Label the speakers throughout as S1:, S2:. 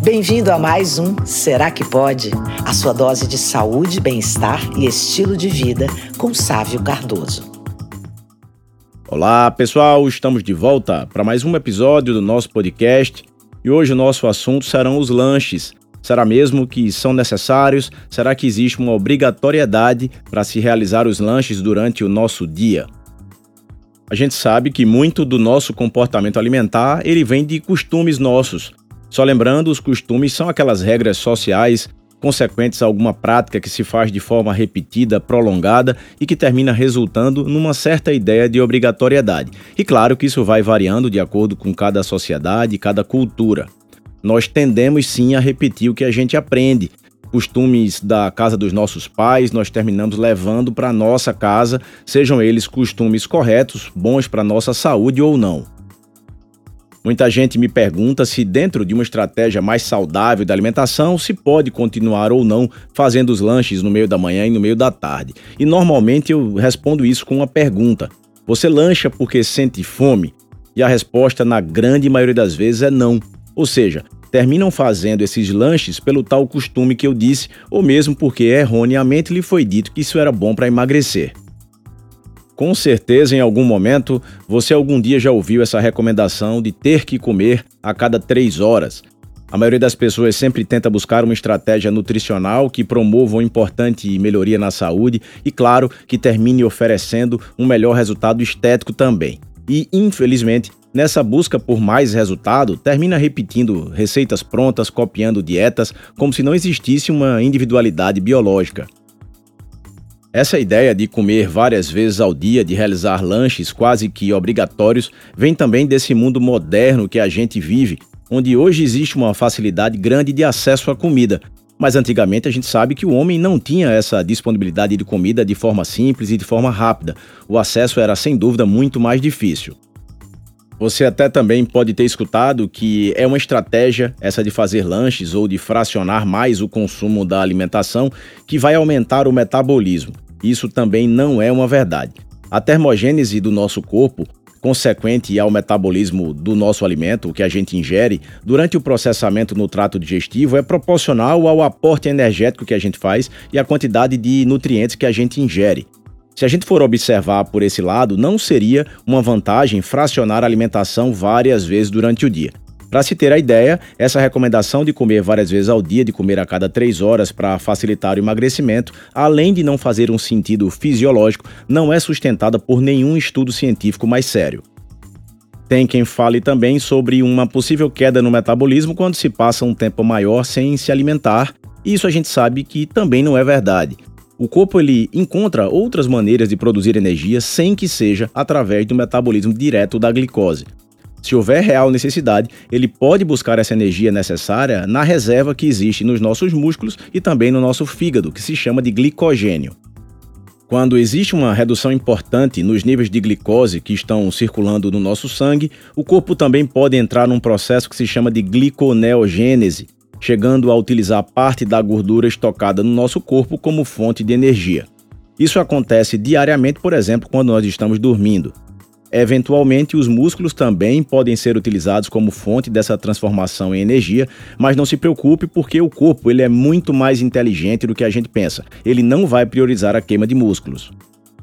S1: Bem-vindo a mais um Será que Pode? A sua dose de saúde, bem-estar e estilo de vida com Sávio Cardoso.
S2: Olá, pessoal, estamos de volta para mais um episódio do nosso podcast e hoje o nosso assunto serão os lanches. Será mesmo que são necessários? Será que existe uma obrigatoriedade para se realizar os lanches durante o nosso dia? A gente sabe que muito do nosso comportamento alimentar ele vem de costumes nossos. Só lembrando, os costumes são aquelas regras sociais consequentes a alguma prática que se faz de forma repetida, prolongada e que termina resultando numa certa ideia de obrigatoriedade. E claro que isso vai variando de acordo com cada sociedade e cada cultura. Nós tendemos sim a repetir o que a gente aprende. Costumes da casa dos nossos pais, nós terminamos levando para a nossa casa, sejam eles costumes corretos, bons para a nossa saúde ou não. Muita gente me pergunta se dentro de uma estratégia mais saudável da alimentação se pode continuar ou não fazendo os lanches no meio da manhã e no meio da tarde. E normalmente eu respondo isso com uma pergunta: você lancha porque sente fome? E a resposta na grande maioria das vezes é não. Ou seja, terminam fazendo esses lanches pelo tal costume que eu disse, ou mesmo porque erroneamente lhe foi dito que isso era bom para emagrecer. Com certeza, em algum momento, você algum dia já ouviu essa recomendação de ter que comer a cada 3 horas. A maioria das pessoas sempre tenta buscar uma estratégia nutricional que promova uma importante melhoria na saúde e, claro, que termine oferecendo um melhor resultado estético também. E, infelizmente, nessa busca por mais resultado, termina repetindo receitas prontas, copiando dietas, como se não existisse uma individualidade biológica. Essa ideia de comer várias vezes ao dia, de realizar lanches quase que obrigatórios, vem também desse mundo moderno que a gente vive, onde hoje existe uma facilidade grande de acesso à comida. Mas antigamente a gente sabe que o homem não tinha essa disponibilidade de comida de forma simples e de forma rápida. O acesso era, sem dúvida, muito mais difícil. Você até também pode ter escutado que é uma estratégia essa de fazer lanches ou de fracionar mais o consumo da alimentação que vai aumentar o metabolismo. Isso também não é uma verdade. A termogênese do nosso corpo, consequente ao metabolismo do nosso alimento, o que a gente ingere, durante o processamento no trato digestivo é proporcional ao aporte energético que a gente faz e à quantidade de nutrientes que a gente ingere. Se a gente for observar por esse lado, não seria uma vantagem fracionar a alimentação várias vezes durante o dia. Para se ter a ideia, essa recomendação de comer várias vezes ao dia, de comer a cada 3 horas para facilitar o emagrecimento, além de não fazer um sentido fisiológico, não é sustentada por nenhum estudo científico mais sério. Tem quem fale também sobre uma possível queda no metabolismo quando se passa um tempo maior sem se alimentar, e isso a gente sabe que também não é verdade. O corpo ele encontra outras maneiras de produzir energia sem que seja através do metabolismo direto da glicose. Se houver real necessidade, ele pode buscar essa energia necessária na reserva que existe nos nossos músculos e também no nosso fígado, que se chama de glicogênio. Quando existe uma redução importante nos níveis de glicose que estão circulando no nosso sangue, o corpo também pode entrar num processo que se chama de gliconeogênese, chegando a utilizar parte da gordura estocada no nosso corpo como fonte de energia. Isso acontece diariamente, por exemplo, quando nós estamos dormindo. Eventualmente, os músculos também podem ser utilizados como fonte dessa transformação em energia, mas não se preocupe porque o corpo ele é muito mais inteligente do que a gente pensa. Ele não vai priorizar a queima de músculos.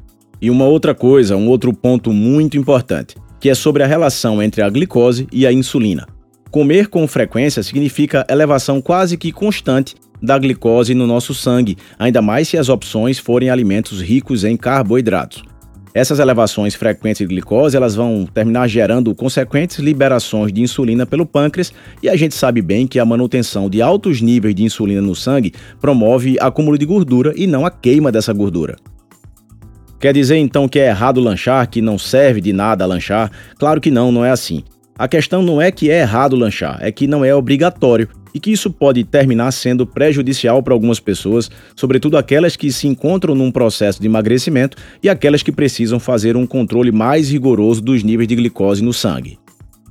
S2: E uma outra coisa, um outro ponto muito importante, que é sobre a relação entre a glicose e a insulina. Comer com frequência significa elevação quase que constante da glicose no nosso sangue, ainda mais se as opções forem alimentos ricos em carboidratos. Essas elevações frequentes de glicose elas vão terminar gerando consequentes liberações de insulina pelo pâncreas e a gente sabe bem que a manutenção de altos níveis de insulina no sangue promove acúmulo de gordura e não a queima dessa gordura. Quer dizer então que é errado lanchar, que não serve de nada lanchar? Claro que não é assim. A questão não é que é errado lanchar, é que não é obrigatório e que isso pode terminar sendo prejudicial para algumas pessoas, sobretudo aquelas que se encontram num processo de emagrecimento e aquelas que precisam fazer um controle mais rigoroso dos níveis de glicose no sangue.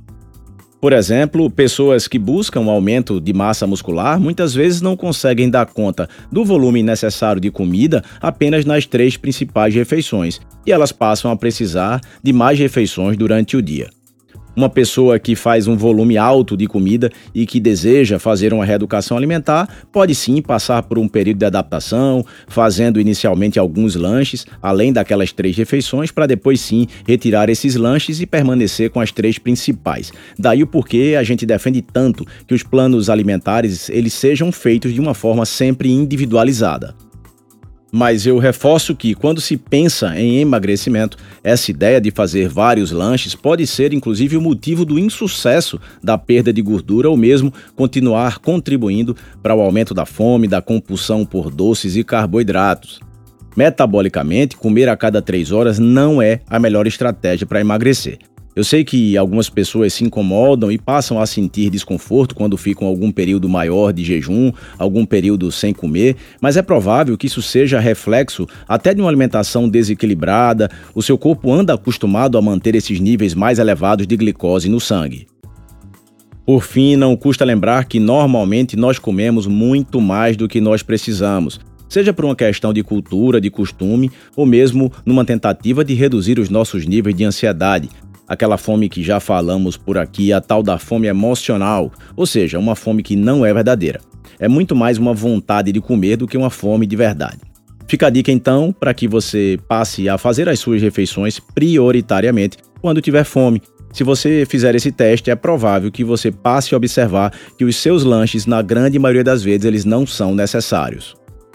S2: Por exemplo, pessoas que buscam um aumento de massa muscular muitas vezes não conseguem dar conta do volume necessário de comida apenas nas 3 principais refeições e elas passam a precisar de mais refeições durante o dia. Uma pessoa que faz um volume alto de comida e que deseja fazer uma reeducação alimentar pode sim passar por um período de adaptação, fazendo inicialmente alguns lanches, além daquelas 3 refeições, para depois sim retirar esses lanches e permanecer com as 3 principais. Daí o porquê a gente defende tanto que os planos alimentares eles sejam feitos de uma forma sempre individualizada. Mas eu reforço que, quando se pensa em emagrecimento, essa ideia de fazer vários lanches pode ser, inclusive, o motivo do insucesso da perda de gordura ou mesmo continuar contribuindo para o aumento da fome, da compulsão por doces e carboidratos. Metabolicamente, comer a cada 3 horas não é a melhor estratégia para emagrecer. Eu sei que algumas pessoas se incomodam e passam a sentir desconforto quando ficam algum período maior de jejum, algum período sem comer, mas é provável que isso seja reflexo até de uma alimentação desequilibrada. O seu corpo anda acostumado a manter esses níveis mais elevados de glicose no sangue. Por fim, não custa lembrar que normalmente nós comemos muito mais do que nós precisamos, seja por uma questão de cultura, de costume, ou mesmo numa tentativa de reduzir os nossos níveis de ansiedade. Aquela fome que já falamos por aqui, a tal da fome emocional, ou seja, uma fome que não é verdadeira. É muito mais uma vontade de comer do que uma fome de verdade. Fica a dica então para que você passe a fazer as suas refeições prioritariamente quando tiver fome. Se você fizer esse teste, é provável que você passe a observar que os seus lanches, na grande maioria das vezes, eles não são necessários.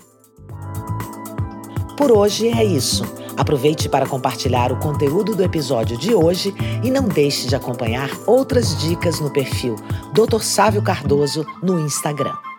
S1: Por hoje é isso. Aproveite para compartilhar o conteúdo do episódio de hoje e não deixe de acompanhar outras dicas no perfil Dr. Sávio Cardoso no Instagram.